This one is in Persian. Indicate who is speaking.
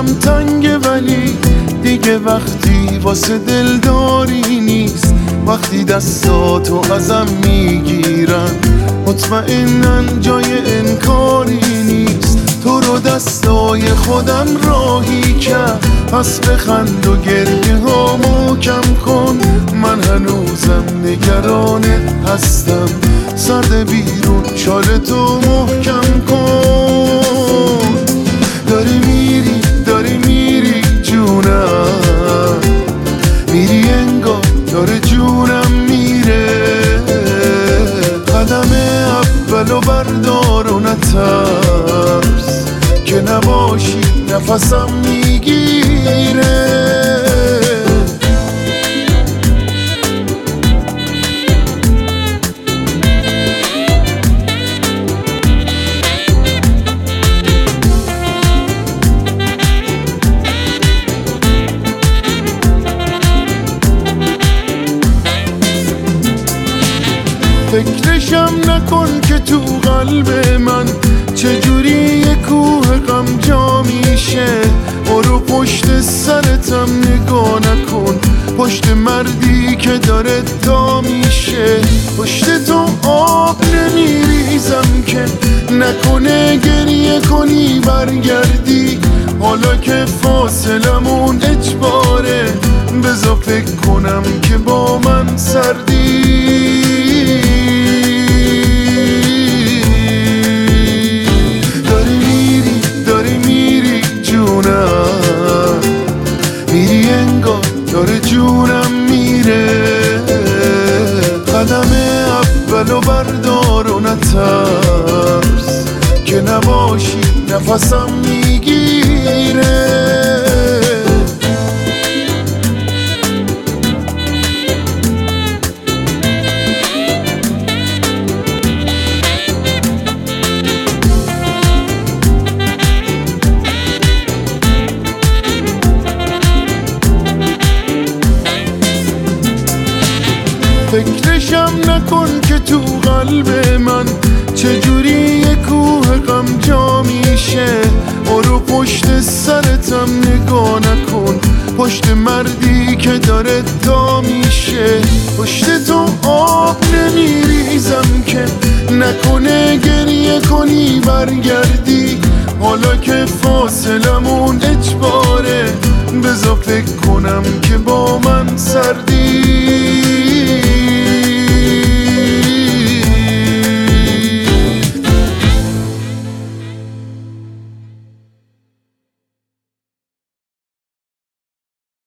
Speaker 1: تنگه ولی دیگه وقتی واسه دلداری نیست. وقتی دستاتو ازم میگیرن مطمئنن جای انکاری نیست. تو رو دستای خودم راهی کرد، پس بخند و گریه هامو کم کن. من هنوزم نگرانت هستم، سرد بیرون شالتو محکم کن. داری میری جونم، میری انگار داره جونم میره. قدم اولو بردار و نترس که نباشی نفسم میگیره. فکرشم نکن که تو قلب من چجوری یه کوه غم جا میشه. برو پشت سرتم نگاه نکن، پشت مردی که داره تا میشه. پشت تو آب نمیریزم که نکنه گریه کنی برگردی. حالا که فاصلمون اجباره، بذار فکر کنم که با من سردی. داری میری جونم، میری انگار داره جونم میره. قدم اولو بردار و نترس که نباشی نفسم میگیره. فکرشم نکن که تو قلب من چجوری یه کوه غم جا میشه. برو پشت سرتم نگاه نکن، پشت مردی که داره تا میشه. پشت تو آب نمیریزم که نکنه گریه کنی برگردی. حالا که فاصلمون اجباره، بذار فکر کنم که با من سردی.